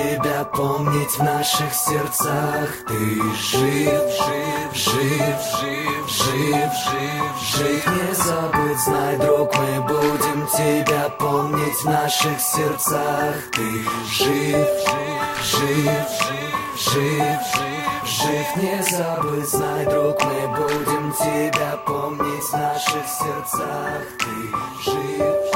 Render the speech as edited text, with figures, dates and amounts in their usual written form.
тебя помнить в наших сердцах. Ты жив, жив, жив, жив, жив, жив, жив. Не забудь, знай, друг, мы будем тебя помнить в наших сердцах. Ты жив, жив, жив, жив, жив. Не забудь, знай, друг, мы будем тебя помнить в наших сердцах. Ты жив.